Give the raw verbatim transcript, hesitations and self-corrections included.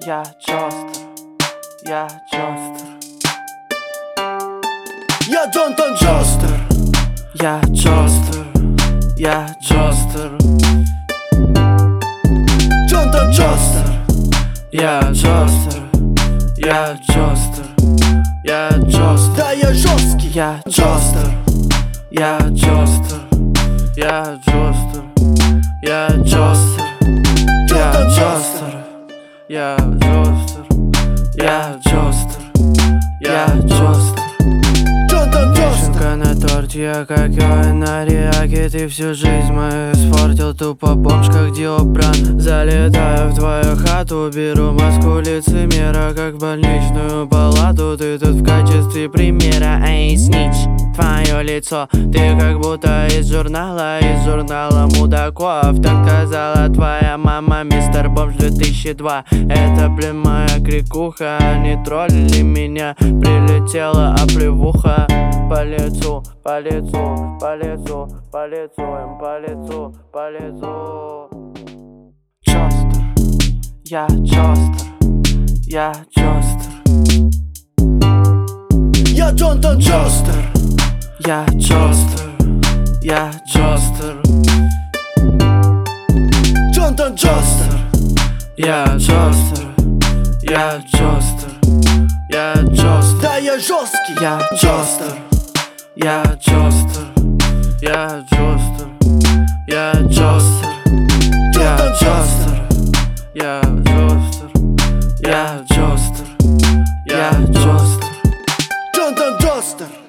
Я Джостер, я Джостер, Я Джонатан Джостер, я Джостер, я Джостер, Джонатан Джостер, я Джостер, я Джостер, я Джостер, да я жесткий, я Джостер, я Джостер, я Джостер, я Джостер, я Джонатан Джостер, я Джостер, я Джостер, я Джостер. Джонатан Джостер. Вишенка на торте, я как Йоэ на реаке. Ты всю жизнь мою испортил, тупо бомж как Диопран. Залетаю в твою хату, беру маску лицемера, как в больничную палату. Ты тут в качестве примера, эй, снич, твое лицо. Ты как будто из журнала, из журнала мудаков. Так сказала твоя мама, мистер Бомж две тысячи два. Это, блин, моя крикуха, они троллили меня. Прилетела оплевуха по лицу, по лицу, по лицу, по лицу, им по лицу, по лицу. Джостер, я Джостер, я Джостер, Я Джонатан Джостер, я Джостер, я Джостер, Джонатан Джостер, я Джостер, я Джостер, я Джостер, да я жесткий, я Джостер, я Джостер, я Джостер, я Джостер, я Джонатан Джостер, я Джостер, я Джостер, я Джостер. Джонатан Джостер.